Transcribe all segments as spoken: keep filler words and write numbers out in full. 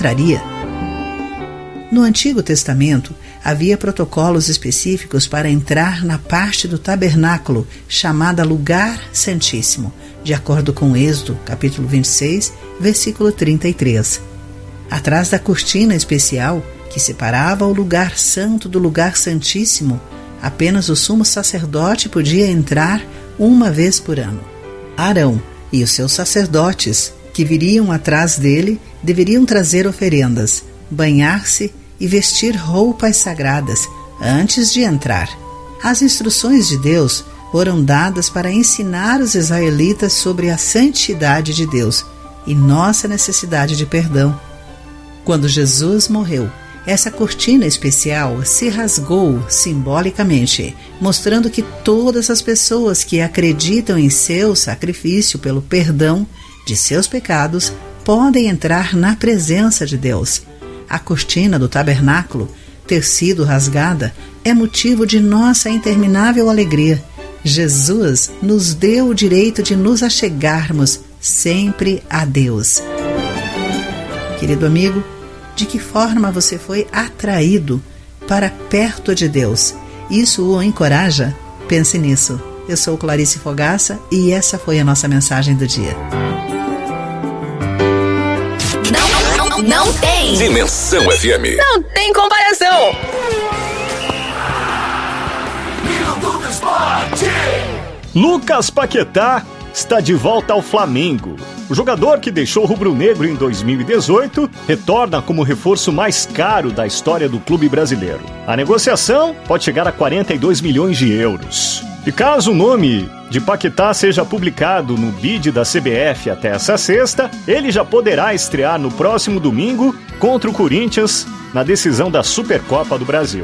traria? No Antigo Testamento, havia protocolos específicos para entrar na parte do tabernáculo chamada Lugar Santíssimo, de acordo com Êxodo, capítulo vinte e seis, versículo trinta e três. Atrás da cortina especial, que separava o lugar santo do lugar santíssimo, apenas o sumo sacerdote podia entrar uma vez por ano. Arão e os seus sacerdotes, que viriam atrás dele, deveriam trazer oferendas, banhar-se e vestir roupas sagradas antes de entrar. As instruções de Deus foram dadas para ensinar os israelitas sobre a santidade de Deus e nossa necessidade de perdão. Quando Jesus morreu, essa cortina especial se rasgou simbolicamente, mostrando que todas as pessoas que acreditam em seu sacrifício pelo perdão de seus pecados podem entrar na presença de Deus. A cortina do tabernáculo ter sido rasgada é motivo de nossa interminável alegria. Jesus nos deu o direito de nos achegarmos sempre a Deus. Querido amigo, de que forma você foi atraído para perto de Deus? Isso o encoraja? Pense nisso. Eu sou Clarice Fogaça e essa foi a nossa mensagem do dia. Não, não, não tem. Dimensão F M. Não tem comparação. Lucas Paquetá está de volta ao Flamengo. O jogador que deixou o rubro-negro em dois mil e dezoito retorna como reforço mais caro da história do clube brasileiro. A negociação pode chegar a quarenta e dois milhões de euros. E caso o nome de Paquetá seja publicado no bid da C B F até essa sexta, ele já poderá estrear no próximo domingo contra o Corinthians na decisão da Supercopa do Brasil.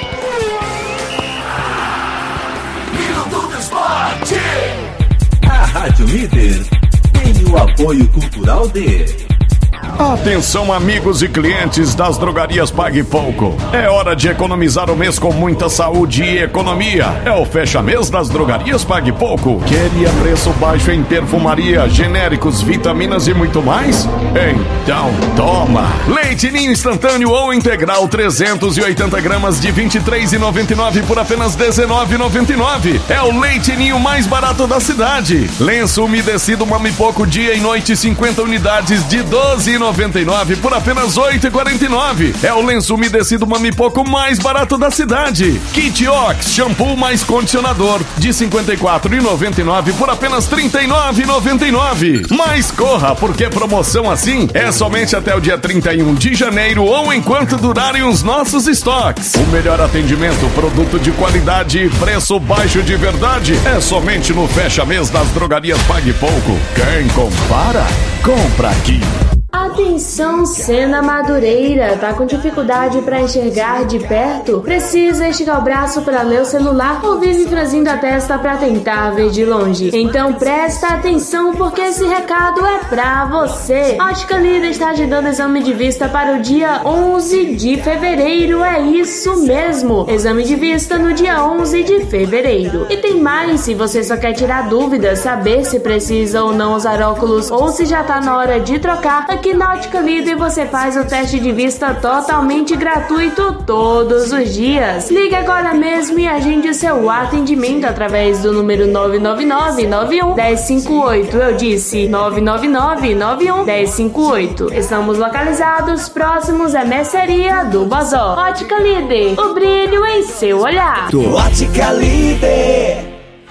A Rádio Líder tem o apoio cultural de... Atenção, amigos e clientes das drogarias Pague Pouco. É hora de economizar o mês com muita saúde e economia. É o fecha-mês das drogarias Pague Pouco. Queria preço baixo em perfumaria, genéricos, vitaminas e muito mais? Então toma! Leite Ninho instantâneo ou integral trezentos e oitenta gramas de vinte e três reais e noventa e nove centavos por apenas dezenove reais e noventa e nove centavos. É o Leite Ninho mais barato da cidade. Lenço umedecido Mami Pouco dia e noite cinquenta unidades de doze reais e noventa e nove centavos por apenas oito reais e quarenta e nove centavos. É o lenço umedecido Mami Pouco mais barato da cidade. Kit Ox, shampoo mais condicionador de cinquenta e quatro reais e noventa e nove centavos por apenas trinta e nove reais e noventa e nove centavos. Mas corra, porque promoção assim é somente até o dia trinta e um de janeiro ou enquanto durarem os nossos estoques. O melhor atendimento, produto de qualidade e preço baixo de verdade é somente no fecha-mês das drogarias Pague Pouco. Quem compara, compra aqui. Atenção, Sena Madureira, tá com dificuldade para enxergar de perto? Precisa esticar o braço para ler o celular ou vive franzindo a testa para tentar ver de longe? Então presta atenção porque esse recado é pra você. Ótica Líder está te dando exame de vista para o dia onze de fevereiro, é isso mesmo, exame de vista no dia onze de fevereiro. E tem mais, se você só quer tirar dúvidas, saber se precisa ou não usar óculos ou se já tá na hora de trocar, aqui na Ótica Líder você faz o teste de vista totalmente gratuito todos os dias. Ligue agora mesmo e agende o seu atendimento através do número nove nove nove, nove um, um zero cinco oito. Eu disse nove nove nove, nove um, um zero cinco oito. Estamos localizados próximos à mercearia do Bozó. Ótica Líder, o brilho em seu olhar. Do Ótica Líder.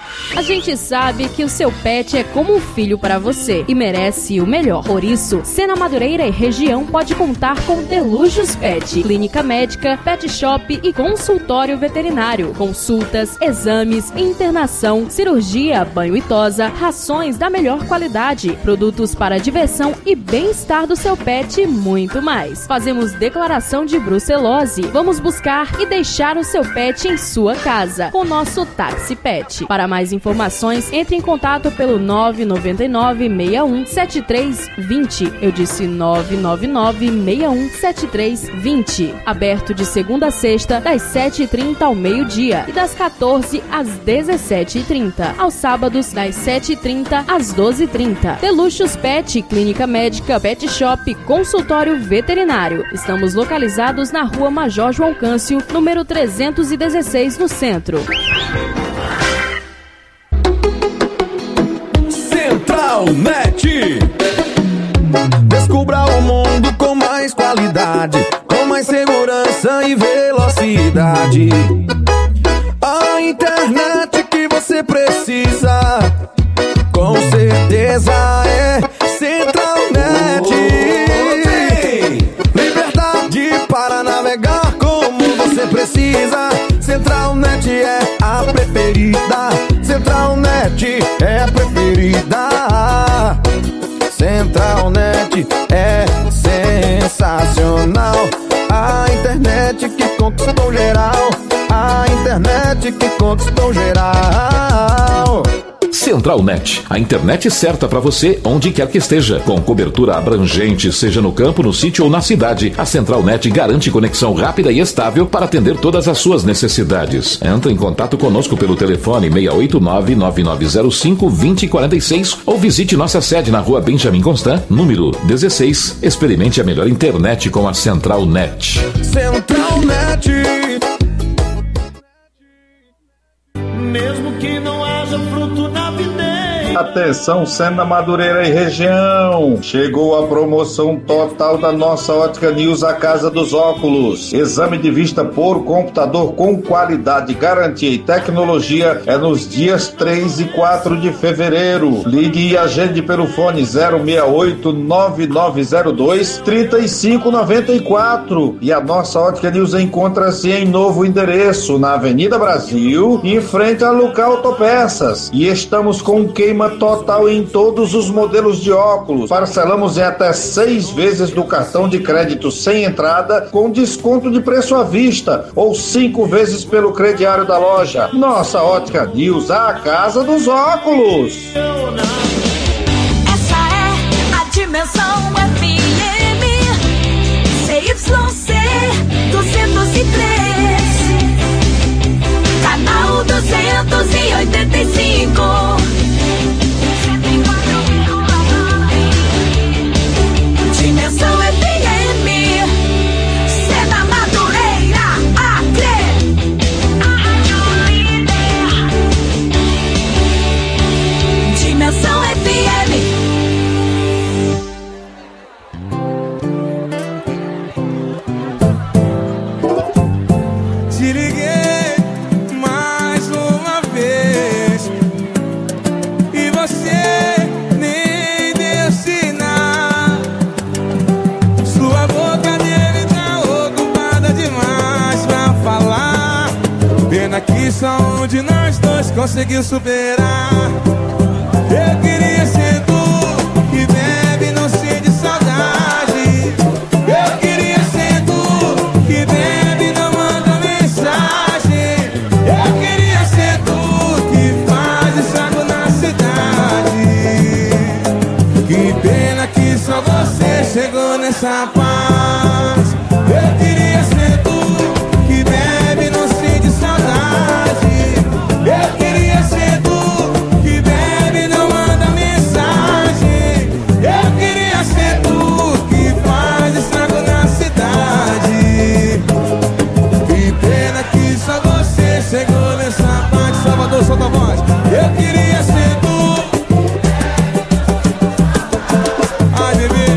A gente sabe que o seu pet é como um filho para você e merece o melhor. Por isso, Sena Madureira e região pode contar com Delujos Pet, clínica médica, pet shop e consultório veterinário. Consultas, exames, internação, cirurgia, banho e tosa, rações da melhor qualidade, produtos para diversão e bem-estar do seu pet e muito mais. Fazemos declaração de brucelose. Vamos buscar e deixar o seu pet em sua casa com nosso táxi pet. Para mais informações, informações, entre em contato pelo nove nove nove, seis um sete três dois zero. Eu disse nove nove nove, seis um sete três dois zero. Aberto de segunda a sexta, das sete e trinta ao meio-dia e das quatorze às dezessete e trinta. Aos sábados, das sete e trinta às doze e trinta. Deluxos Pet, clínica médica, pet shop, consultório veterinário. Estamos localizados na rua Major João Câncio, número trezentos e dezesseis, no centro. Central Net. Descubra o mundo com mais qualidade, com mais segurança e velocidade. A internet que você precisa, com certeza é Central Net. Liberdade para navegar como você precisa. Central Net é a preferida. Central Net é a preferida. Central Net é sensacional. A internet que conquistou geral. A internet que conquistou geral. Central Net, a internet certa para você onde quer que esteja, com cobertura abrangente, seja no campo, no sítio ou na cidade. A Central Net garante conexão rápida e estável para atender todas as suas necessidades. Entre em contato conosco pelo telefone seis oito nove, nove nove zero cinco, dois zero quatro seis ou visite nossa sede na rua Benjamin Constant, número dezesseis. Experimente a melhor internet com a Central Net. Central Net. Mesmo que não haja fruto na videira. Atenção, Sena Madureira e região. Chegou a promoção total da nossa Ótica News, a Casa dos Óculos. Exame de vista por computador com qualidade, garantia e tecnologia é nos dias três e quatro de fevereiro. Ligue e agende pelo fone zero seis oito, nove nove zero dois, três cinco nove quatro. E a nossa Ótica News encontra-se em novo endereço, na Avenida Brasil, em frente a Luca Autopeças. E estamos com queima total em todos os modelos de óculos. Parcelamos em até seis vezes do cartão de crédito sem entrada, com desconto de preço à vista, ou cinco vezes pelo crediário da loja. Nossa Ótica News, a Casa dos Óculos. Essa é a Dimensão F M C Y C duzentos e três, canal duzentos e oitenta e cinco. Dimensão F M, Sena Madureira, Acre, a rádio líder. Dimensão F M. Te liguei mais uma vez e você nem deu sinal. Sua boca dele tá ocupada demais pra falar. Pena que só um de nós dois conseguiu superar. Eu queria ser tu que bebe não sente saudade. Eu queria ser tu que bebe não manda mensagem. Eu queria ser tu que faz estrago na cidade. Que pena que só você chegou nessa paz. Eu queria ser tu que bebe não sente saudade. Eu queria ser tu que bebe não manda mensagem. Eu queria ser tu que faz estrago na cidade. Que pena que só você chegou nessa parte. Salvador, solta a voz. Eu queria ser tu. Ai, bebê,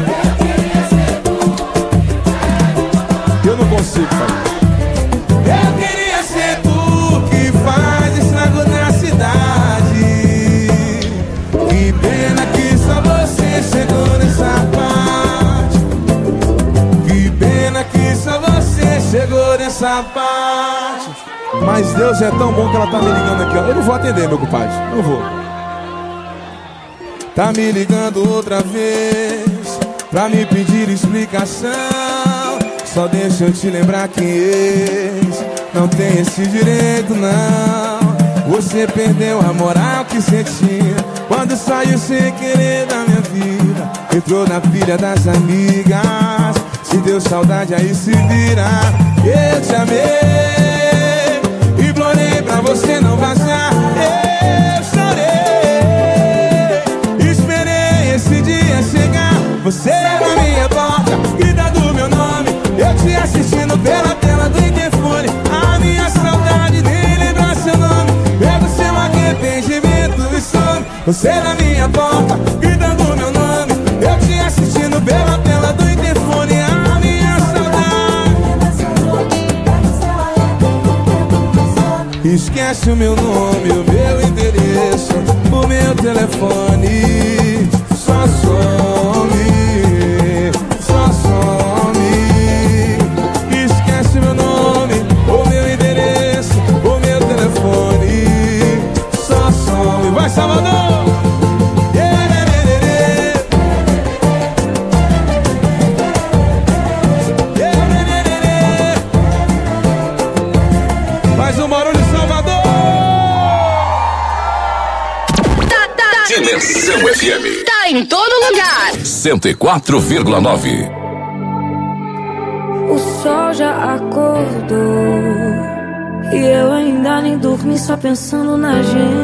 eu não consigo fazer. Eu queria ser tu que faz estrago na cidade. Que pena que só você chegou nessa parte. Que pena que só você chegou nessa parte. Mas Deus é tão bom que ela tá me ligando aqui, ó. Eu não vou atender, meu compadre, não vou. Tá me ligando outra vez pra me pedir explicação. Só deixa eu te lembrar que ex não tem esse direito, não. Você perdeu a moral que cê tinha quando saiu sem querer da minha vida. Entrou na pilha das amigas. Se deu saudade aí se vira. Eu te amei, implorei pra você não vazar. Eu chorei, esperei esse dia chegar. Você na minha porta, gritando meu nome. Eu te assistindo pela tela do interfone. A minha saudade nem lembra seu nome. Pego seu arrependimento e some. Você na minha porta, gritando meu nome. Eu te assistindo pela tela do interfone. A minha saudade. Esquece o meu nome, o meu endereço, o meu telefone. Só some, só some. Esquece meu nome, o meu endereço, o meu telefone. Só some. Vai, Salvador! Faz um barulho, Salvador! Tá, tá, tá. Dimensão F M. Tá em todo lugar. cento e quatro vírgula nove. O sol já acordou e eu ainda nem dormi, só pensando na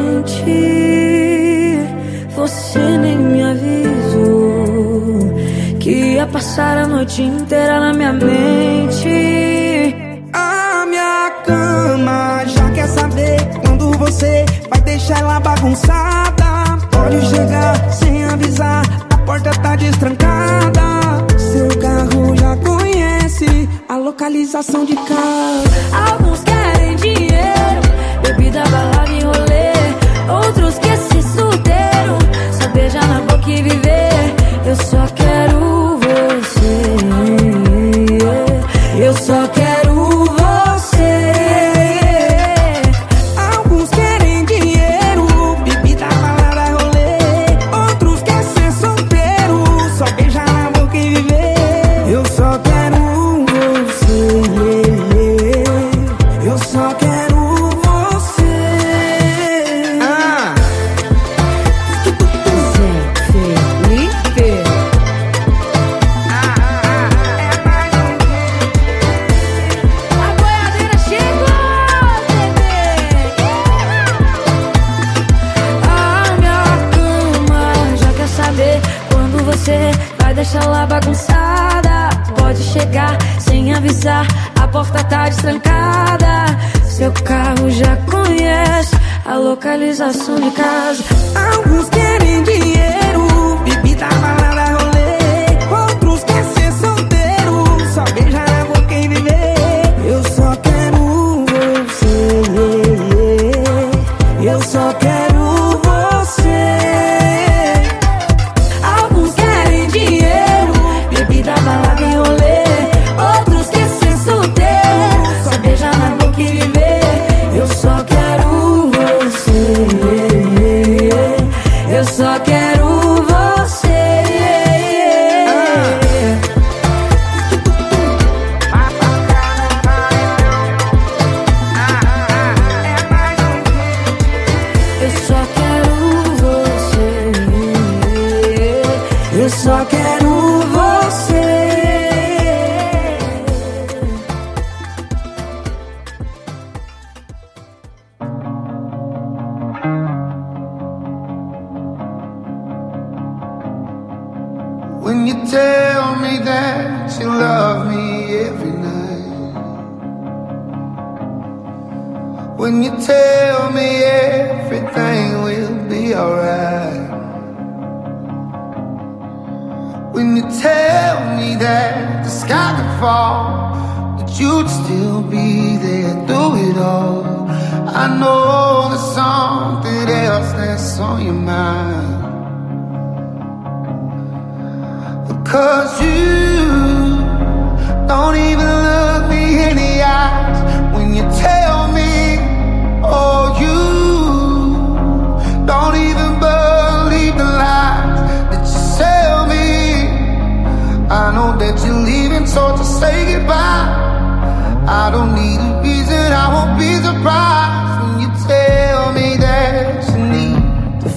gente. Você nem me avisou que ia passar a noite inteira na minha mente. A minha cama já quer saber quando você vai deixar ela bagunçada. Pode chegar sem avisar, a porta tá destrancada. Seu carro já conhece a localização de casa. Alguns querem dinheiro, bebida, balada e rolê. Outros querem ser solteiro, só beijar na boca e viver. Eu só quero você, eu só quero você. Alguns querem dinheiro, bebida, balada, rolê. Outros querem ser solteiro, só beijar na boca e viver. Eu só quero você, eu só quero você. Ah. Felipe. A boiadeira chegou, bebê. A minha cama já quer saber quando você vai deixar lá bagunçada. Pode chegar sem avisar, a porta tá destrancada. Seu carro já conhece a localização de casa. Alguns querem dinheiro, bebida, balada, rolê. Outros querem ser solteiro, só beijar na boca e viver. Eu só quero você, eu só quero você. Alguns querem dinheiro, bebida, balada e rolê. Outros querem ser solteiro, só beijar na boca e viver. Eu só quero você, eu só quero você. Eu só quero você, eu só quero você. When you tell me that you love me every night, when you tell me everything will be alright, when you tell me that the sky could fall, but you'd still be there through it all, I know there's something else that's on your mind. Cause you don't even look me in the eyes when you tell me, oh, you don't even believe the lies that you sell me. I know that you're leaving, so to say goodbye. I don't need a reason, I won't be surprised when you tell me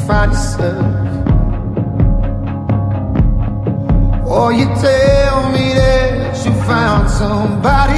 find yourself. Or you tell me that you found somebody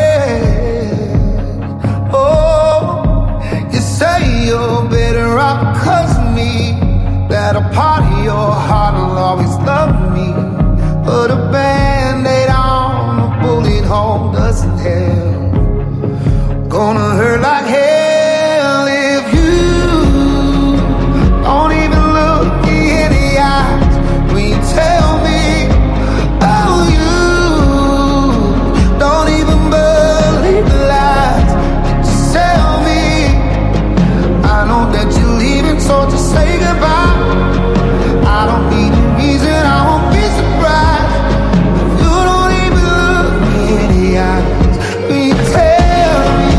else. Oh, you say you're better off because of me, that a part of your heart will always love me. But a band-aid on a bullet hole doesn't help. Gonna hurt like hell if you don't even look me in the eyes when you tell me, oh, you don't even believe the lies that you tell me. I know that you're leaving, so just say goodbye. I don't need a reason, I won't be surprised if you don't even look me in the eyes when you tell me.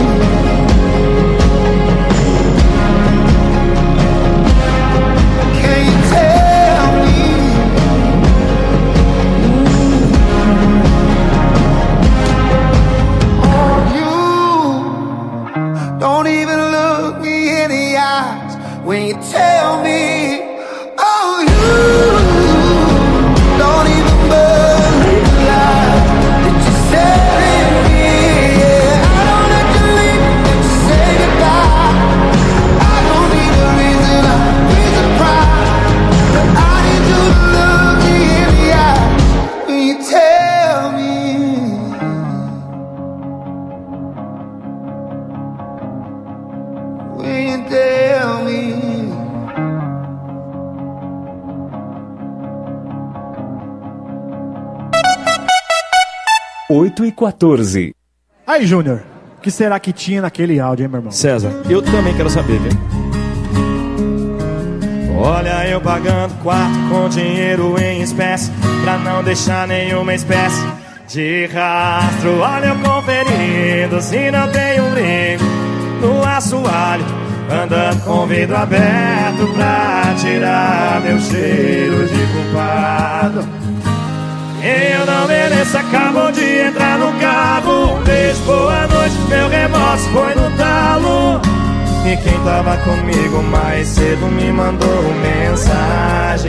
Can you tell me? Oh, you don't even look me in the eyes when you tell me. Oh, you don't even believe the lies that you said in me. Yeah, I don't let you leave, let you say goodbye. I don't need a reason, I'll be surprised. But I need you to look me in the eyes when you tell me. When you tell me. oito e quatorze. Aí, Júnior, o que será que tinha naquele áudio, hein, meu irmão? César, eu também quero saber, viu? Olha eu pagando quarto com dinheiro em espécie, pra não deixar nenhuma espécie de rastro. Olha eu conferindo se não tem um brinco no assoalho, andando com o vidro aberto pra tirar meu cheiro de culpado. Eu não mereço, acabou de entrar no carro. Um beijo, boa noite, meu remorso foi no talo. E quem tava comigo mais cedo me mandou mensagem.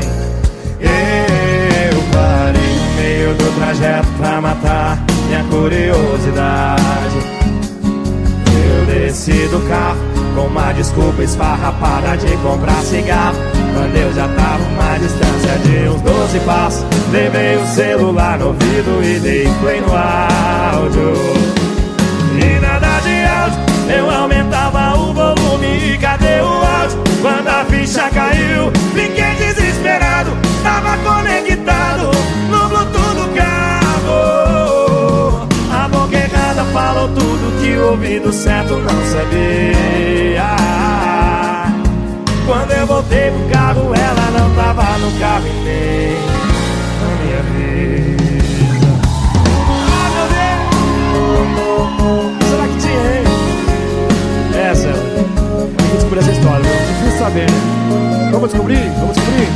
Eu parei no meio do trajeto pra matar minha curiosidade. Eu desci do carro com uma desculpa esfarrapada de comprar cigarro, quando eu já tava uma distância de uns doze passos. Levei o celular no ouvido e dei play no áudio. E nada de áudio, eu aumentava o volume. E cadê o áudio? Quando a ficha caiu, fiquei desesperado. Tava conectado no Bluetooth do carro. A boca errada falou tudo que o ouvido certo não sabia. Quando eu voltei pro carro, ela não tava no carro e nem na minha vida. Ah, meu Deus! Será que tinha, hein? Essa, eu vou descobrir essa história, viu? Difícil saber, né? Vamos descobrir? Vamos descobrir?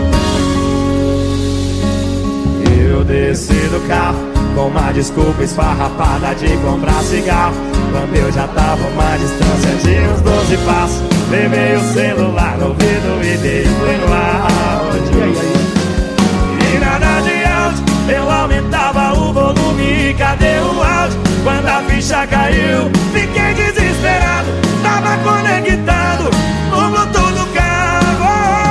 Eu desci do carro com uma desculpa esfarrapada de comprar cigarro, quando eu já tava uma distância de uns doze passos. Levei o celular no ouvido e dei play no áudio. E nada de áudio, eu aumentava o volume. E cadê o áudio? Quando a ficha caiu, fiquei desesperado. Tava conectado no Bluetooth do carro.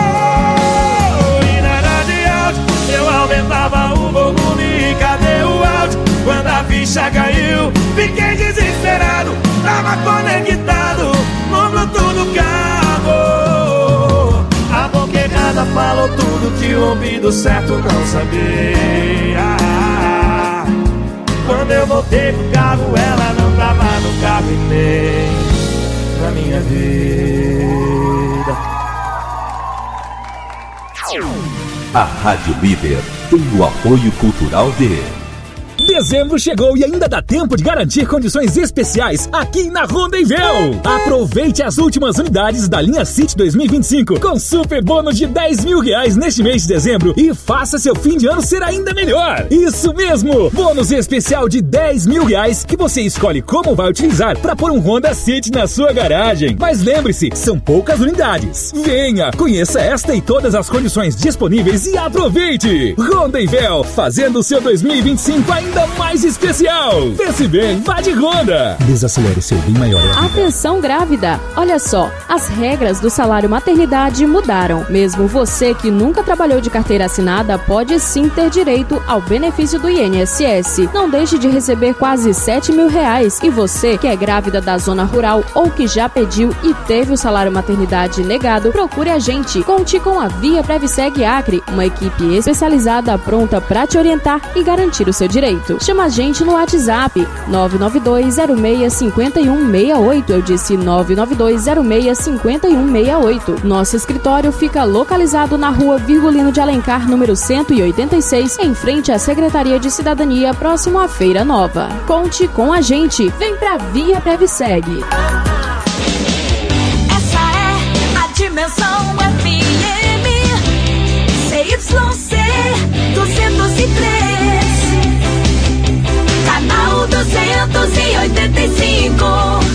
E nada de áudio, eu aumentava o volume. E cadê o áudio? Quando a ficha caiu, fiquei desesperado. Tava conectado no Bluetooth do carro. A boca errada falou tudo que o ouvido certo não sabia. Quando eu voltei pro carro, ela não tava no carro e nem na minha vida. A Rádio Líder tem o apoio cultural de Dezembro chegou e ainda dá tempo de garantir condições especiais aqui na Rondonvel. Aproveite as últimas unidades da linha City dois mil e vinte e cinco com super bônus de dez mil reais neste mês de dezembro e faça seu fim de ano ser ainda melhor. Isso mesmo, bônus especial de dez mil reais que você escolhe como vai utilizar para pôr um Honda City na sua garagem. Mas lembre-se, são poucas unidades. Venha, conheça esta e todas as condições disponíveis e aproveite. Rondonvel, fazendo o seu dois mil e vinte e cinco ainda mais especial. Pense bem, vá de Honda. Desacelere seu bem maior. Atenção grávida! Olha só, as regras do salário maternidade mudaram. Mesmo você que nunca trabalhou de carteira assinada pode sim ter direito ao benefício do I N S S. Não deixe de receber quase sete mil reais. E você que é grávida da zona rural ou que já pediu e teve o salário maternidade negado, procure a gente. Conte com a Via Previseg Acre, uma equipe especializada pronta para te orientar e garantir o seu direito. Chama a gente no WhatsApp nove nove dois zero seis cinco um seis oito. Eu disse nove nove dois zero seis cinco um seis oito. Nosso escritório fica localizado na rua Virgulino de Alencar, número cento e oitenta e seis, em frente à Secretaria de Cidadania, próximo à Feira Nova. Conte com a gente. Vem pra Via Previseg. Essa é a Dimensão F M C Y C duzentos e três, canal duzentos e oitenta e cinco.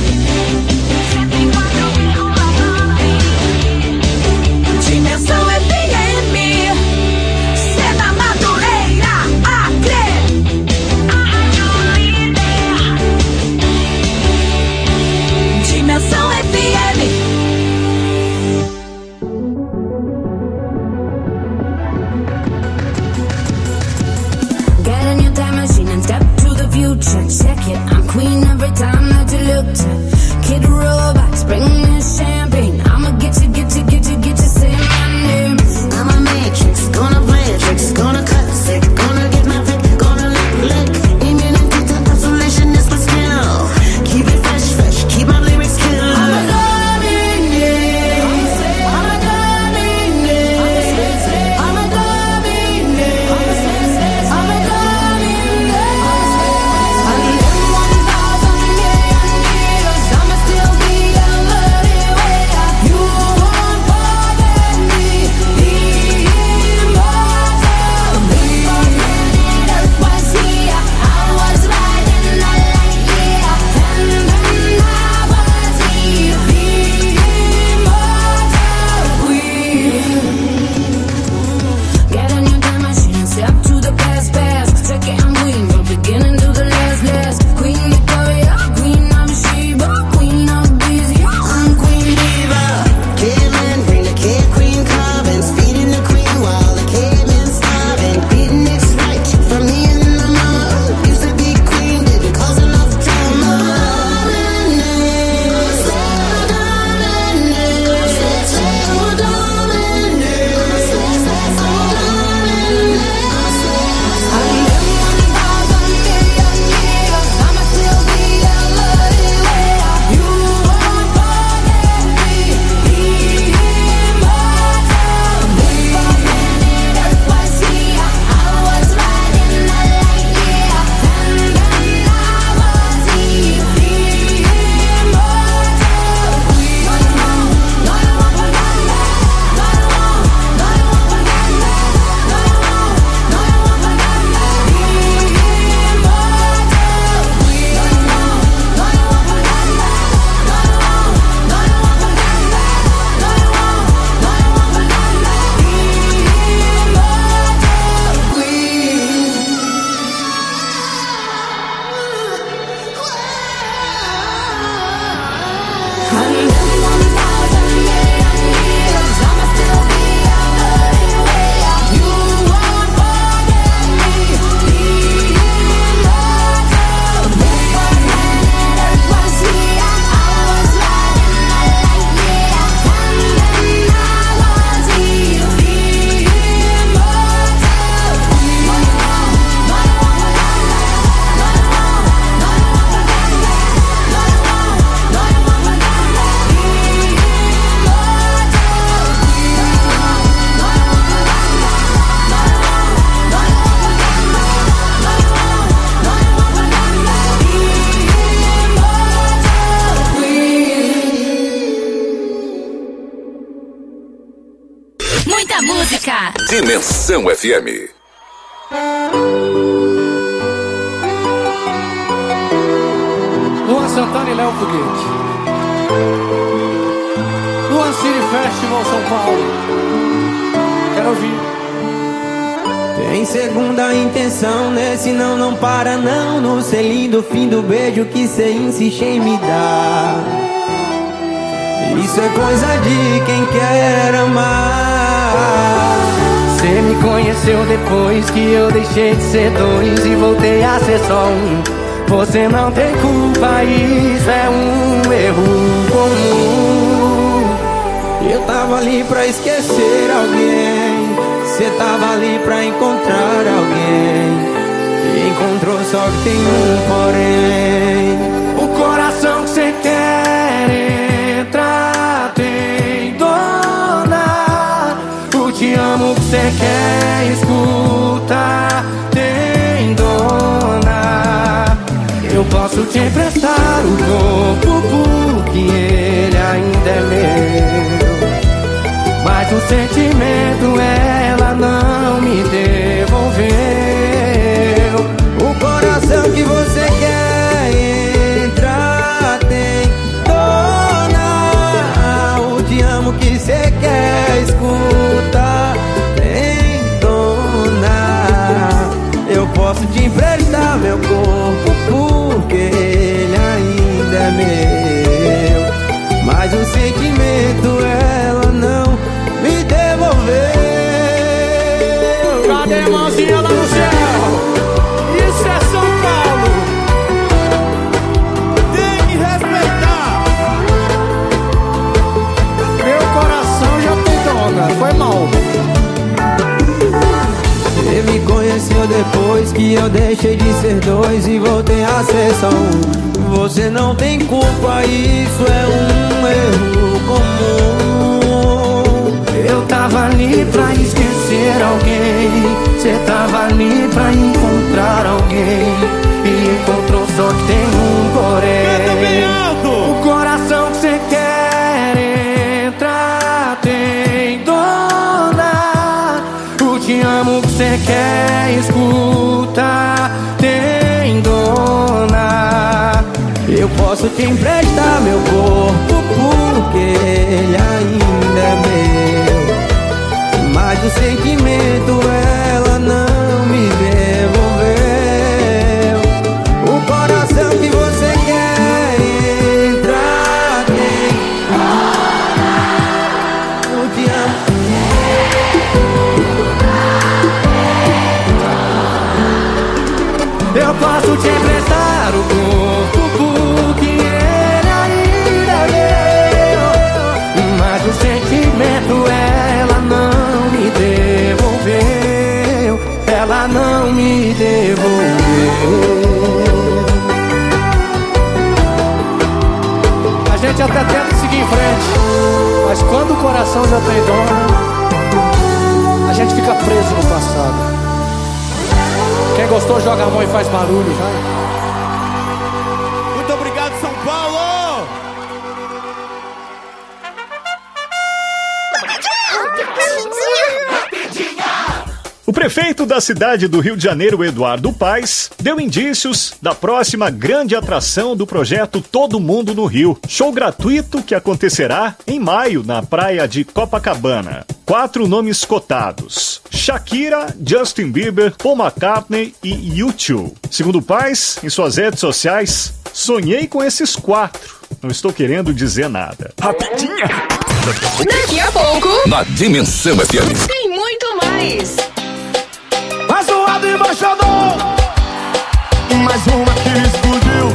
Dimensão F M, Sena Madureira, Acre, a rádio líder. Dimensão F M. Dimensão F M. Luan Santana e Léo Foguete. Luan City Festival São Paulo. Quero ouvir. Tem segunda intenção nesse não, não para não. No selinho do fim do beijo que cê insiste em me dar. Isso é coisa de quem quer amar. Cê me conheceu depois que eu deixei de ser dois e voltei a ser só um. Você não tem culpa, isso é um erro comum. Eu tava ali pra esquecer alguém, cê tava ali pra encontrar alguém. E encontrou só que tem um porém. O coração que cê quer entrar tem dona. O te amo que cê quer escutar tem dona. Eu posso te emprestar o corpo porque ele ainda é meu, mas o sentimento ela não me devolveu. O coração que você quer entrar tem dona. O te amo que você quer escutar tem dona. Eu posso te emprestar meu corpo porque ele ainda é meu, mas o sentimento ela não me devolveu. Cadê a mãozinha lá no céu? Isso é São Paulo. Tem que respeitar. Meu coração já tem dona. Foi mal. Você me conheceu depois que eu deixei de ser dois e voltei a ser só um. Você não tem culpa, isso é um erro comum. Eu tava ali pra esquecer alguém, cê tava ali pra encontrar alguém. E encontrou só que tem um porém. O coração que cê quer entrar tem dona. O te amo que cê quer escutar tem dona. Eu posso te emprestar meu corpo porque ele ainda é meu, mas o sentimento ela não me devolveu. O coração que você quer entrar tem. Eu te amo. Eu posso te emprestar o corpo porque ele ainda é meu, mas o sentimento ela não me devolveu. Ela não me devolveu. A gente até tenta seguir em frente, mas quando o coração já tem dor, a gente fica preso no passado. Quem gostou joga a mão e faz barulho, vai. Muito obrigado, São Paulo! O prefeito da cidade do Rio de Janeiro, Eduardo Paes, deu indícios da próxima grande atração do projeto Todo Mundo no Rio. Show gratuito que acontecerá em maio na praia de Copacabana. Quatro nomes cotados: Shakira, Justin Bieber, Paul McCartney e U dois. Segundo Paes, em suas redes sociais, sonhei com esses quatro. Não estou querendo dizer nada. Rapidinha! Daqui a pouco, na Dimensão F M. Tem muito mais. Mais um do embaixador, mais uma que explodiu.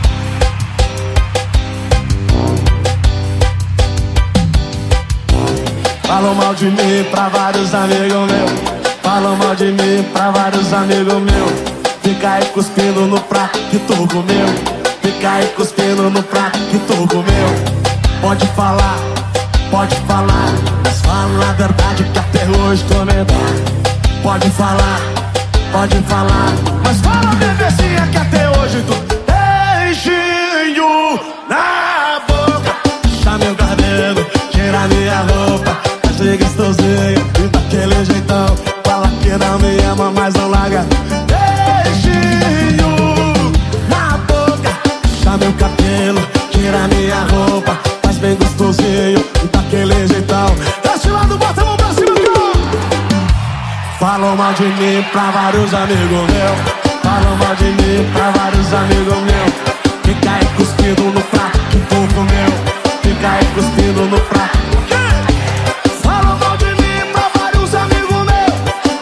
Falam mal de mim pra vários amigos meus. Falam mal de mim pra vários amigos meus. Fica aí cuspindo no prato que tu comeu. Fica aí cuspindo no prato que tu comeu. Pode falar, pode falar, mas fala a verdade que até hoje tô medado. Pode falar, pode falar, mas fala bebezinha que até hoje tu beijinho na boca. Puxa meu cabelo, tira minha roupa, achei gostosinho e daquele jeitão. pra vários amigos meus. Falam mal de mim pra vários amigos meus. Fica aí cuspindo no prato que tu comeu. Fica aí cuspindo no prato. Falam mal de mim pra vários amigos meus.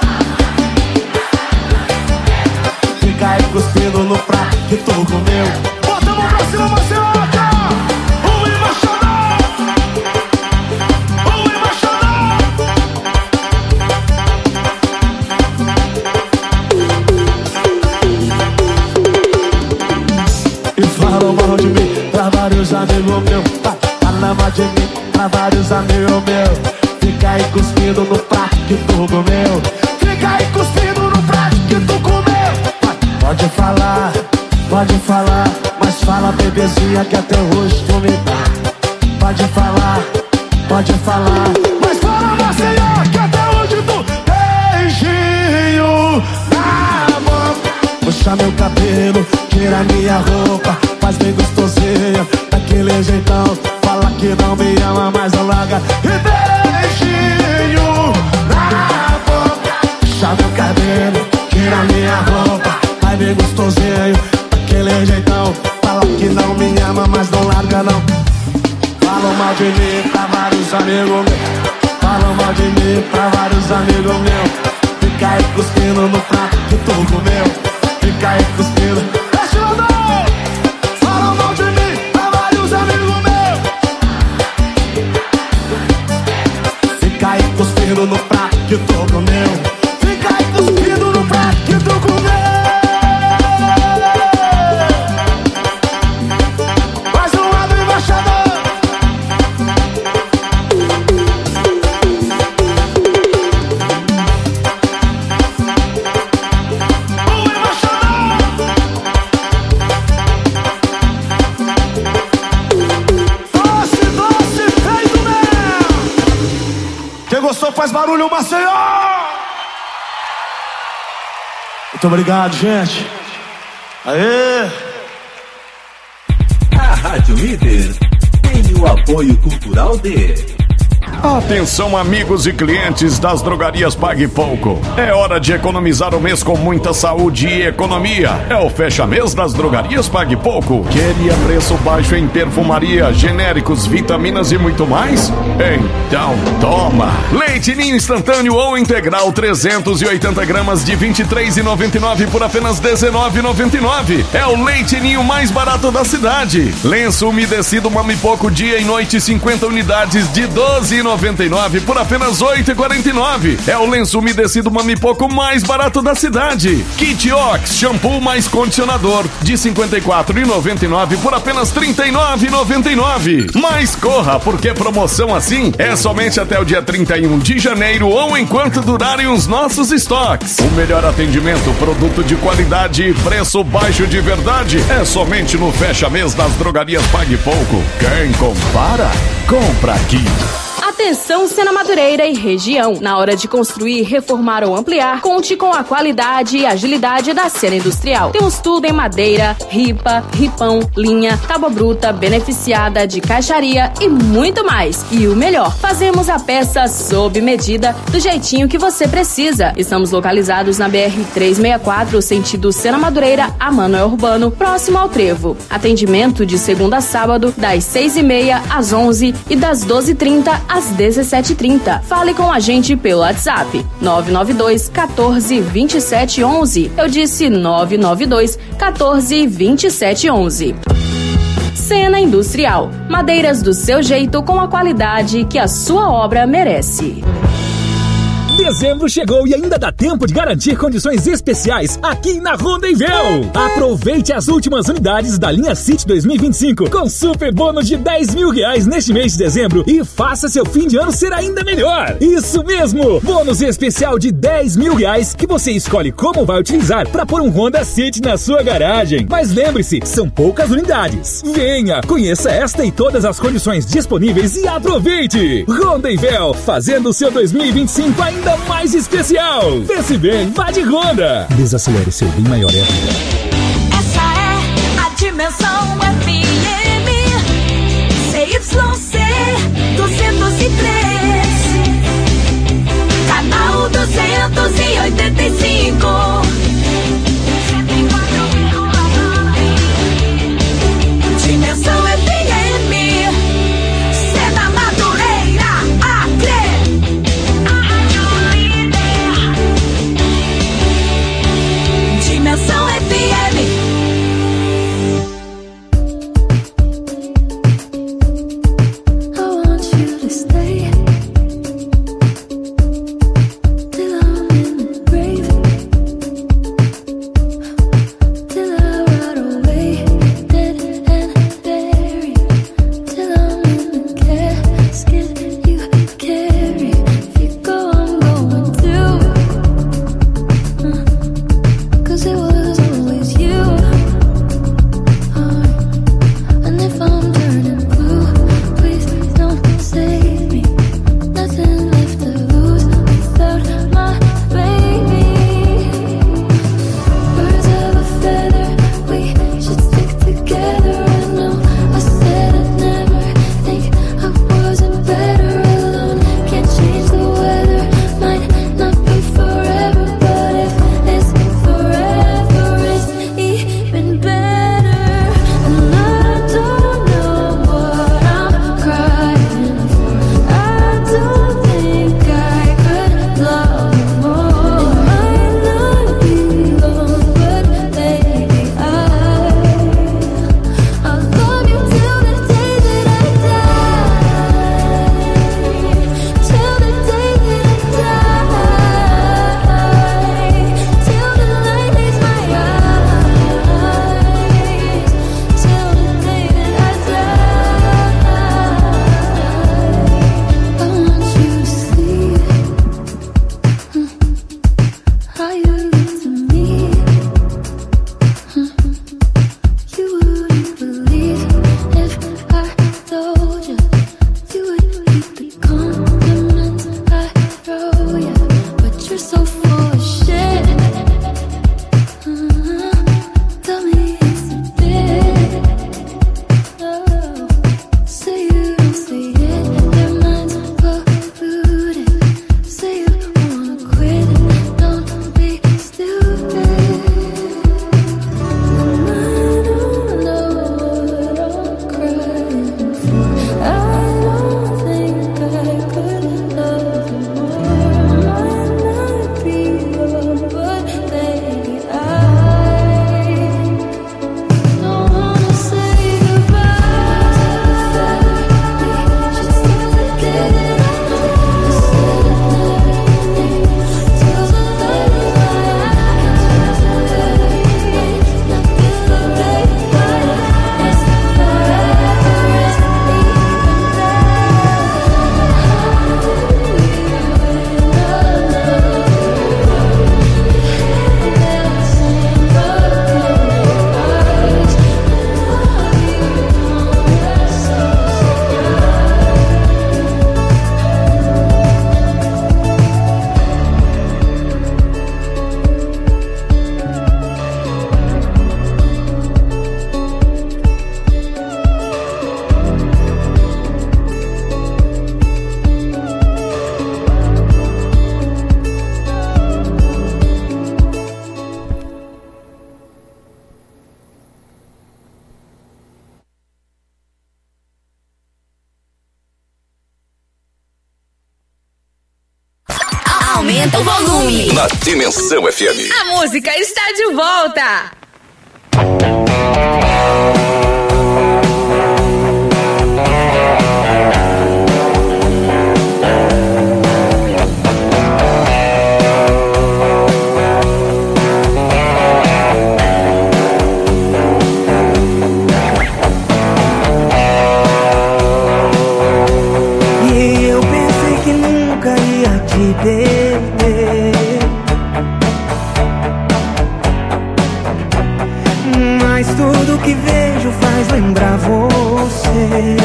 Fica aí cuspindo no prato que tu comeu. Bota a mão pra cima, Marcelo. Vários amigos meus, fala mal de mim pra vários amigos meus. Fica aí cuspindo no prato que tu comeu. Fica aí cuspindo no prato que tu comeu. Pode falar, pode falar, mas fala bebezinha que até hoje tu me dá. Pode falar, pode falar, mas fala Maceió que até hoje tu beijinho na boca. Puxa meu cabelo, tira minha roupa, faz bem gostosinha, daquele jeitão. Fala que não me ama, mas não larga. E beijinho na boca. Puxa meu cabelo, tira minha roupa, faz bem gostosinho, daquele jeitão. Fala que não me ama, mas não larga não. Falam mal de mim pra vários amigos meus. Falam mal de mim pra vários amigos meus. Fica aí cuspindo no prato que tu comeu. Fica aí cuspindo. Falam mal de mim pra vários amigos meus. Fica aí cuspindo no prato que tu comeu. Fica aí cuspindo no prato que tu comeu. Mais um lado embaixador. Gostou, faz barulho, Maceió! Muito obrigado, gente. Aê! A Rádio Líder tem o apoio cultural de... Atenção, amigos e clientes das drogarias Pague Pouco. É hora de economizar o mês com muita saúde e economia. É o fecha-mês das drogarias Pague Pouco. Queria preço baixo em perfumaria, genéricos, vitaminas e muito mais? Então toma! Leite Ninho instantâneo ou integral trezentos e oitenta gramas de vinte e três reais e noventa e nove centavos por apenas dezenove reais e noventa e nove centavos. É o Leite Ninho mais barato da cidade. Lenço umedecido Mami Pouco dia e noite cinquenta unidades de doze reais e noventa e nove centavos por apenas oito reais e quarenta e nove centavos. É o lenço umedecido Mami Pouco mais barato da cidade. Kit Ox, shampoo mais condicionador de cinquenta e quatro reais e noventa e nove centavos por apenas trinta e nove reais e noventa e nove centavos. Mas corra, porque promoção assim é somente até o dia trinta e um de janeiro ou enquanto durarem os nossos estoques. O melhor atendimento, produto de qualidade e preço baixo de verdade é somente no fecha-mês das drogarias Pague Pouco. Quem compara, compra aqui. Atenção, Sena Madureira e região. Na hora de construir, reformar ou ampliar, conte com a qualidade e agilidade da Sena Industrial. Temos tudo em madeira, ripa, ripão, linha, tábua bruta, beneficiada, de caixaria e muito mais. E o melhor, fazemos a peça sob medida, do jeitinho que você precisa. Estamos localizados na B R trezentos e sessenta e quatro, sentido Sena Madureira a Manoel Urbano, próximo ao Trevo. Atendimento de segunda a sábado, das seis e meia às onze e das doze e trinta às dezessete e trinta. Fale com a gente pelo WhatsApp nove nove dois, quatorze, vinte e sete, onze. Eu disse nove nove dois, quatorze, vinte e sete, onze. Sena Industrial. Madeiras do seu jeito com a qualidade que a sua obra merece. Dezembro chegou e ainda dá tempo de garantir condições especiais aqui na Rondonvel. Aproveite as últimas unidades da linha City dois mil e vinte e cinco com super bônus de dez mil reais neste mês de dezembro e faça seu fim de ano ser ainda melhor. Isso mesmo! Bônus especial de dez mil reais que você escolhe como vai utilizar para pôr um Honda City na sua garagem. Mas lembre-se, são poucas unidades. Venha, conheça esta e todas as condições disponíveis e aproveite! Rondonvel, fazendo o seu dois mil e vinte e cinco ainda ainda mais especial. Pense bem, vá de Honda. Desacelere, seu bem maior é a vida. Essa é a Dimensão F M C Y C duzentos e três, canal duzentos e oitenta e cinco. Dimensão F M, Sena Madureira, Acre. Dimensão F M. Aumenta o volume. Na Dimensão F M. A música está de volta. E eu pensei que nunca ia te perder, mas tudo que vejo faz lembrar você.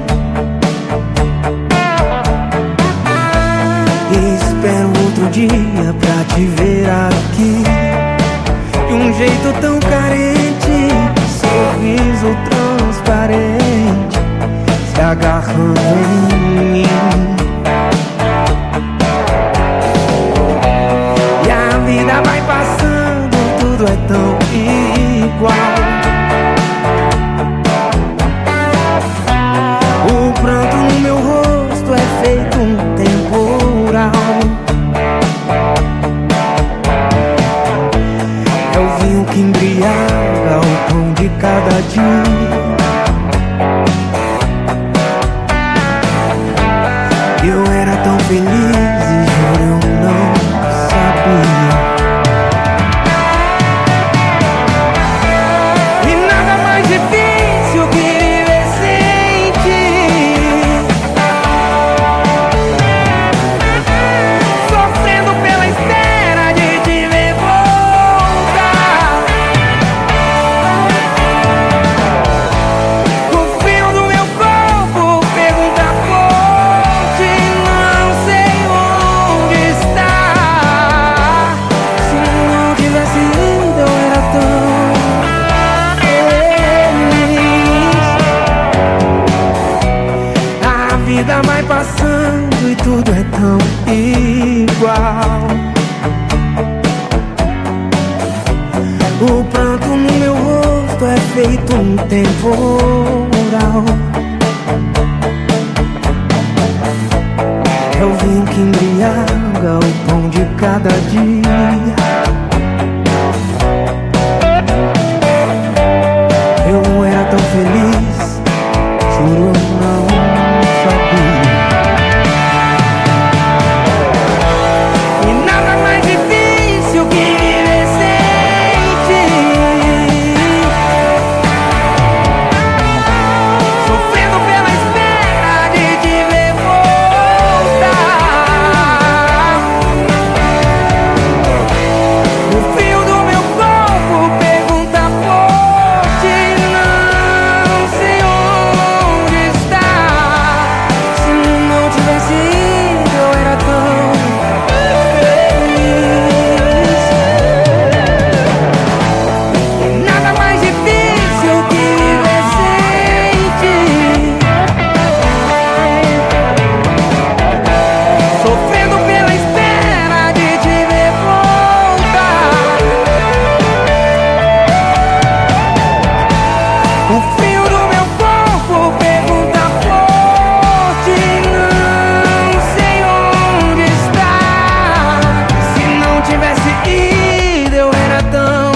Espero outro dia pra te ver aqui, de um jeito tão carente, sorriso transparente, se agarrando em mim. E a vida cada dia. Eu era tão feliz e juro eu não sabia. E nada mais difícil que viver sem ti. Sofrendo pela espera de te ver voltar. O fio do meu corpo pergunta por ti. Não sei onde está. Se não tivesse ido eu era tão feliz. A vida vai passando e tudo é tão igual. O pranto no meu rosto é feito um temporal. É o vinho que embriaga o pão de cada dia. Eu não era tão feliz, juro eu não sabia. E nada mais difícil que viver sem ti. Sofrendo pela espera de te ver voltar. O fio do meu corpo pergunta por ti. Não sei onde está. Se não tivesse ido eu era tão feliz. Nada mais difícil que viver sem ti. Sofrendo pela espera de te ver voltar. O fio do meu corpo pergunta por ti. Não sei onde está. Se não tivesse ido eu era tão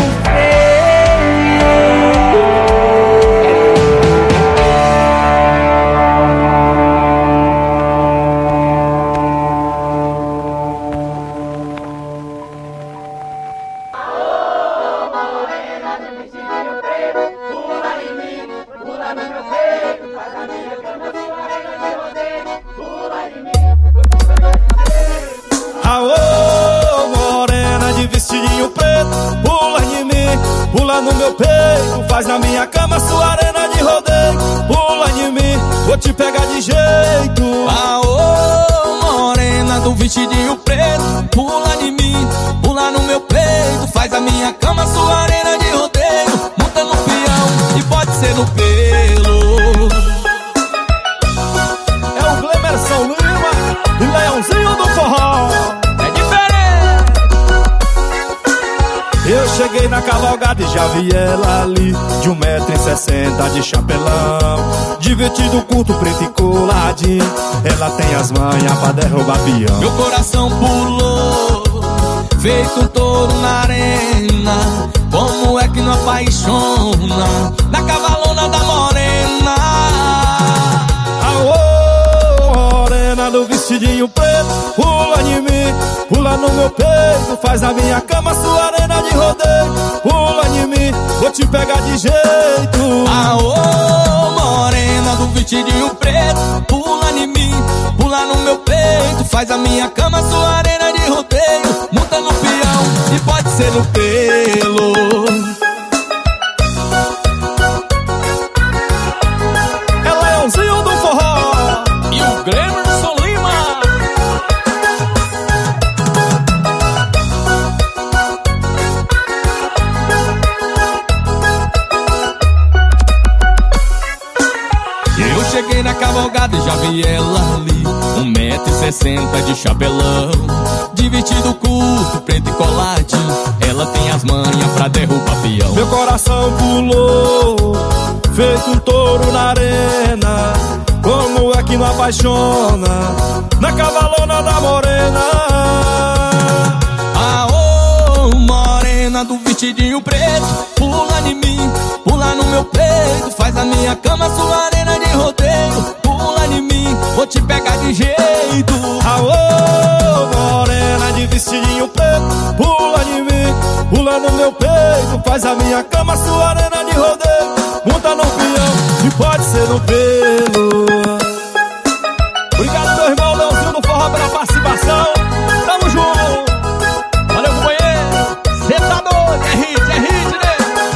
Aô, morena de vestidinho preto, pula em mim, pula no meu peito, faz na minha cama sua arena de rodeio. Pula em mim, vou te pegar de jeito. Aô, morena do vestidinho preto, pula em mim, pula no meu peito, faz a minha cama sua arena de rodeio. Monta no peão e pode ser no pelo. É o Glemerson Lima e Leãozinho do Forró. É diferente. Eu cheguei na cavalgada e já vi ela ali, de um metro e sessenta de chapelão, de vestido curto, preto e coladinho. Ela tem as manhas pra derrubar peão. Meu coração pulou, feito um touro na arena. Como é que não apaixona na cavalona da morena? Aô, morena do vestidinho preto, pula em mim, pula no meu peito, faz na minha cama sua arena de rodeio. Pula em mim, vou te pegar de jeito. Aô, morena do vestidinho preto, pula em mim, pula no meu peito, faz a minha cama sua arena de rodeio. Monta no peão e pode ser no pelo. É Leãozinho do Forró e o Glemerson Lima. Eu cheguei na cavalgada e já vi ela ali, um metro e sessenta de chapelão, de vestido curto, preto e coladinho. Ela tem as manhas pra derrubar peão. Meu coração pulou, feito um touro na arena. Como é que não apaixona na cavalona da morena? Aô, morena morena do vestidinho preto, pula em mim, pula no meu peito, faz a minha cama sua arena de rodeio. Pula em mim, vou te pegar de jeito. Aô, morena de vestidinho preto, pula em mim, pula no meu peito, faz a minha cama sua arena de rodeio. Monta no peão e pode ser no pelo. Obrigado, meu irmão Leozinho do Forró, pela participação. Tamo junto. Valeu, companheiro. Cê tá doido, é hit, é hit, né?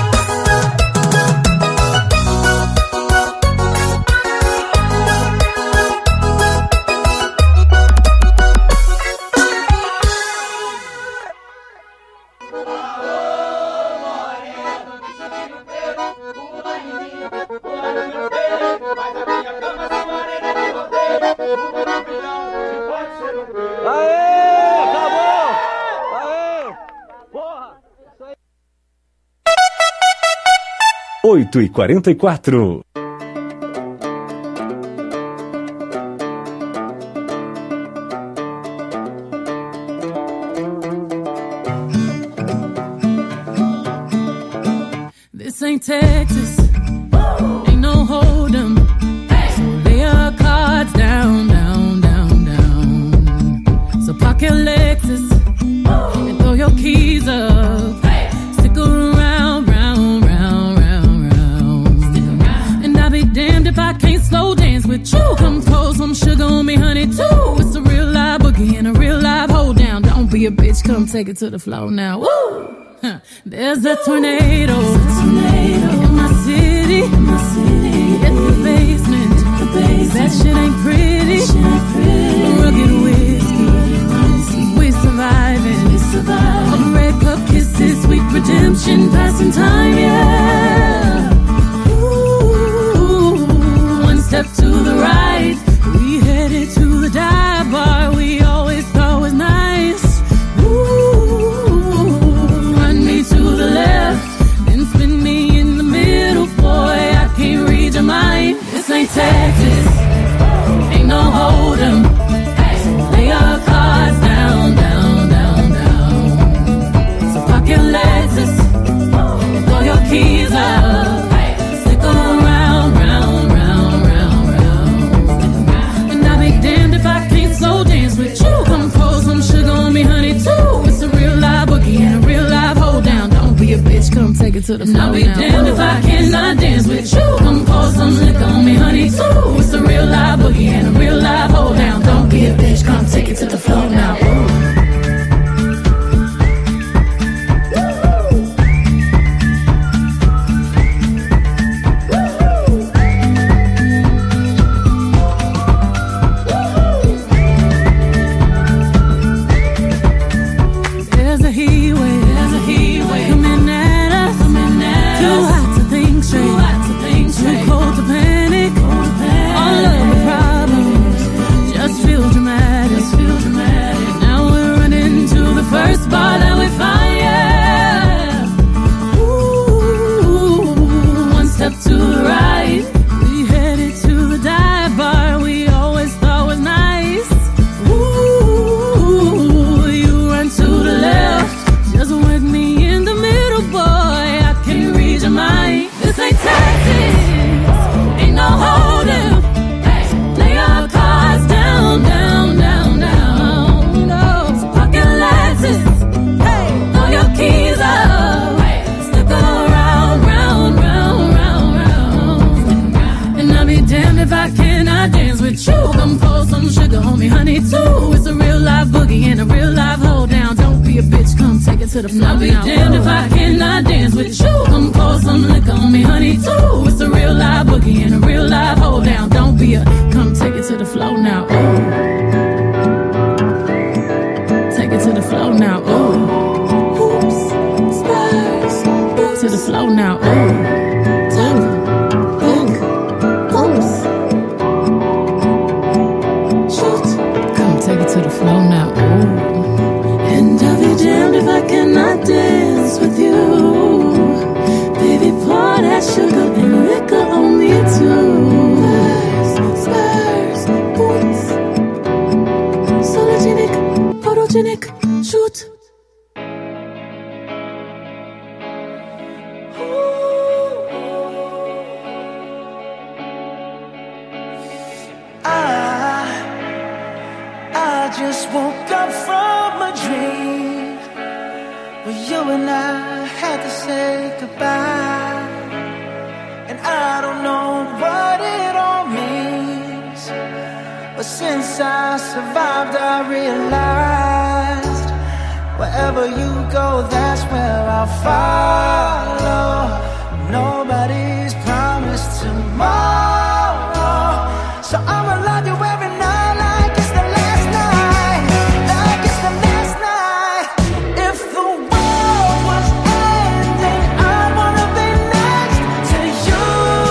oito e quarenta e quatro. This ain't Texas, ain't no hold'em. So lay your cards down, down, down, down. So park your Lexus and throw your keys up. Stick around, round, round, round, round. Stick around. And I'll be damned if I can't slow dance with you. Come pour some sugar on me, honey, too. It's a real live boogie and a real live hold down. Don't be a bitch, come take it to the floor now. Woo! Huh. There's a tornado, a tornado in my city, in my city. Hit the basement, the basement. That shit ain't pretty, shit ain't pretty. Rugged whiskey, whiskey. We surviving, we surviving. All the red cup kisses, sweet redemption, passing time, yeah. Ooh, one step to the right, we headed to the dive bar we always thought was nice. To the left, then spin me in the middle, boy, I can't read your mind. This ain't Texas, ain't no hold'em. So lay your cards down, down, down, down. So park your Lexus, throw your keys up. Stick around, round, round, round, round. And I'll be damned if I can't slow dance with you. Come pour some sugar on me, honey, too. It's a real live boogie and a real live hold down. Don't be a bitch, come take it to the floor. I'll be damned if I cannot dance with you. Come pour some liquor on me, honey, too. It's a real live boogie and a real live hold down. Don't be a bitch, come take it to the floor now. Ooh. And I'll be damned if I cannot dance with you. Come pour some liquor on me, honey, too. It's a real live boogie and a real live hold down. Don't be a, come take it to the floor now. Ooh. Take it to the floor now. Ooh. Oops, stars. To the floor now. Ooh. Take it to the floor now. Ooh. And I'll be damned if I cannot dance with you. Baby, pour that sugar and liquor on me too. Spurs, spurs, boots. Sologenic, photogenic, shoot. just woke up from a dream where you and I had to say goodbye. And I don't know what it all means, but since I survived I realized wherever you go, that's where I'll follow. Nobody's promised tomorrow, so I'ma love you every night like it's the last night, like it's the last night. If the world was ending, I wanna be next to you.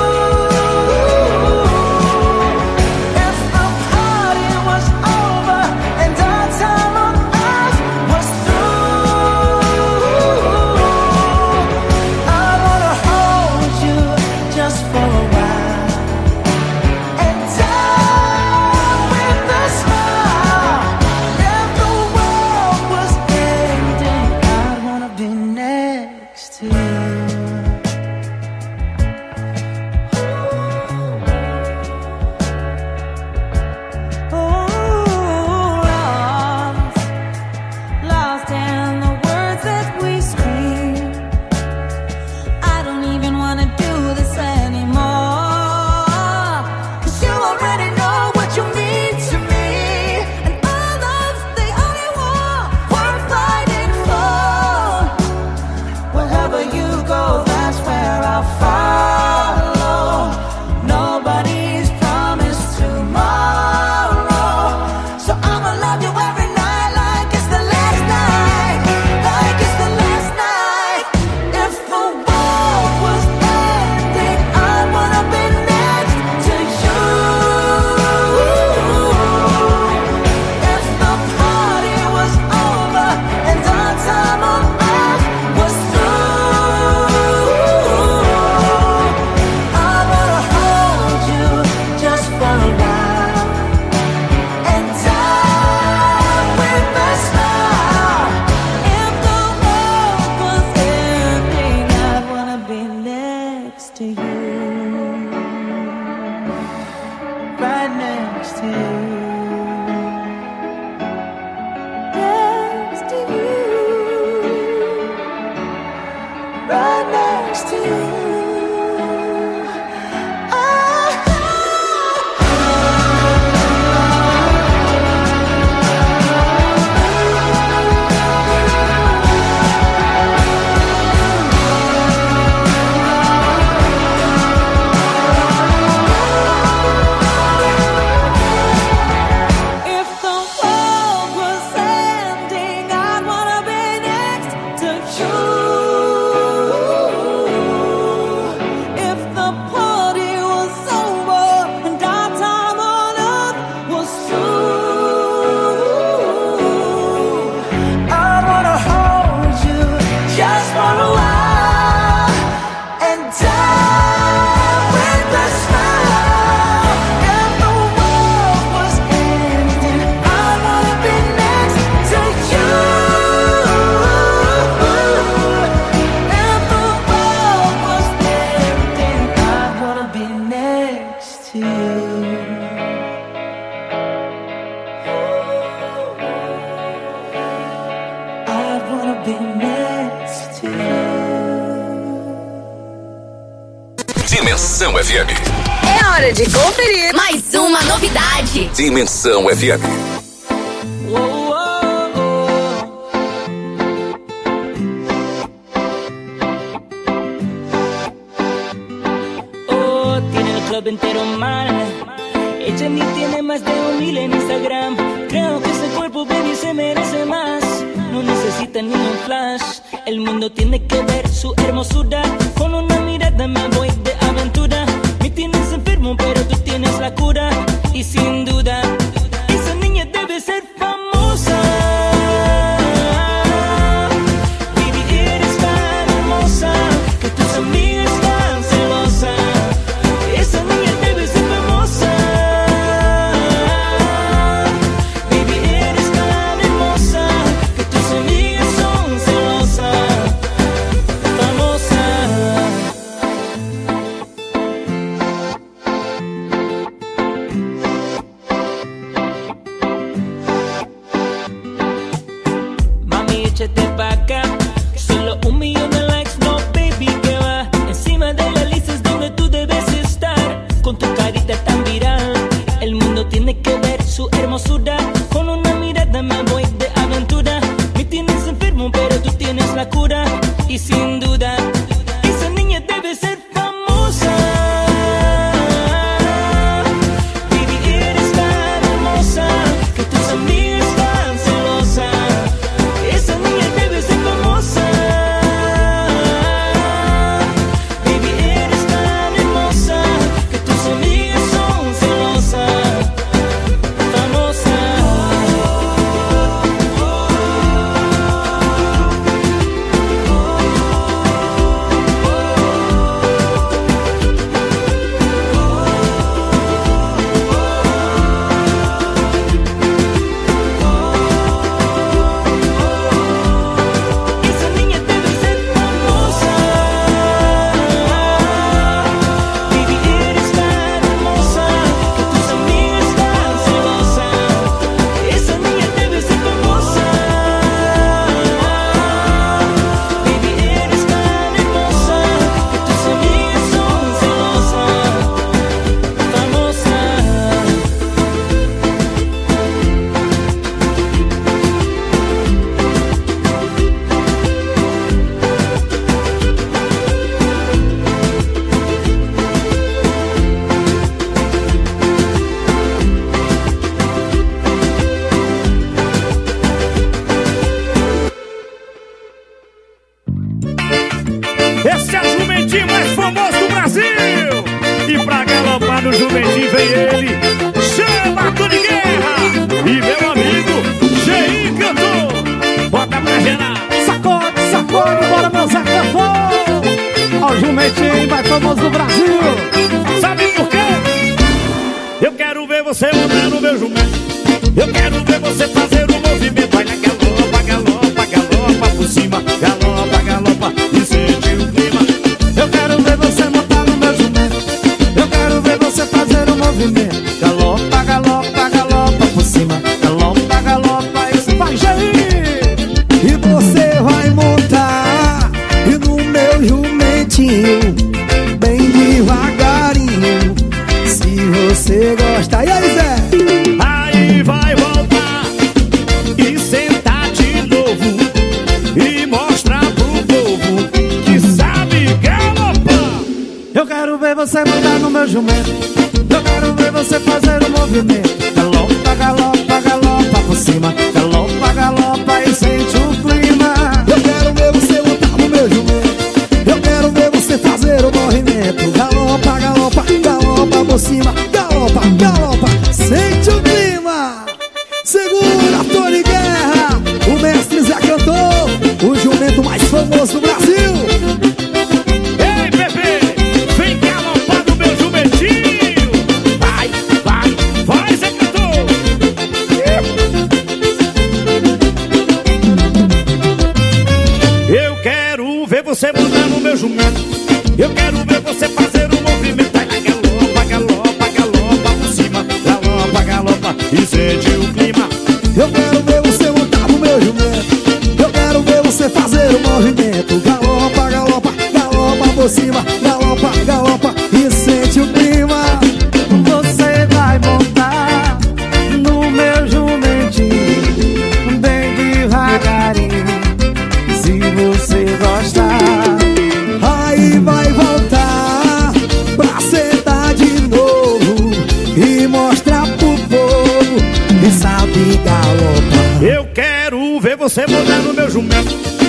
If the party was over and our time on earth was through, I wanna hold you just for a while. Dimensão F M. É hora de conferir mais uma novidade. Dimensão F M. Oh, tiene el club entero mal. Ella ni tiene más de un mil en Instagram. Creo que ese cuerpo, baby, se merece más. No necesita ni un flash. El mundo tiene que ver su hermosura. Con una mirada me voy de aventura. Me tienes enfermo, pero tú tienes la cura. Y sin duda, esa niña debe ser famosa. Baby, eres tan hermosa que tus amigas están celosas. Esa niña debe ser famosa. Baby, eres tan hermosa que tus amigas son celosas. Famosa. no jumentinho vem ele, chama Tony Guerra e meu amigo G I cantor. Bota pra gerar. Sacode, sacode, bora meu Zé Cantor. Ó o jumentinho mais famoso do Brasil. Sabe por quê? Eu quero ver você montar no meu jumento. Eu quero ver você fazer o movimento. Vai na galopa, galopa, galopa por cima. Galopa, galopa e sente o clima. Eu quero ver você montar no meu jumento. Eu quero ver você fazer o movimento. Galopa, galopa, galopa por cima. Galopa, galopa e vai, Jair. E você vai montar e no meu jumentinho, bem devagarinho, se você gostar. E aí, Zé? Aí vai voltar e sentar de novo e mostrar pro povo que sabe galopar. Eu quero ver você montar no meu jumento. Eu quero ver você fazer o movimento. Galopa, galopa, galopa por cima. Galopa, galopa e sente o clima. Eu quero ver você montar no meu jumento. Eu quero ver você fazer o movimento. Galopa, galopa, galopa por cima. Galopa, galopa, sente o clima. Segura, Tony Guerra, o mestre Zé Cantor, o jumento mais famoso do Brasil. Ei, bebê, vem galopar no meu jumentinho. Vai, vai, vai, Zé Cantor. Eu quero ver você montar no meu jumento. Eu quero ver você fazer o movimento. Vai na galopa, galopa, galopa por cima. Galopa, galopa e sente o clima. Eu quero ver você montar no meu jumento. Eu quero ver você fazer o movimento. Galopa, galopa, galopa por cima. Galopa, galopa e sente o clima. Você vai montar no meu jumentinho, bem devagarinho, se você gostar. Aí vai voltar pra sentar de novo e mostrar pro povo que sabe galopar. Eu quero ver você montar no meu jumento.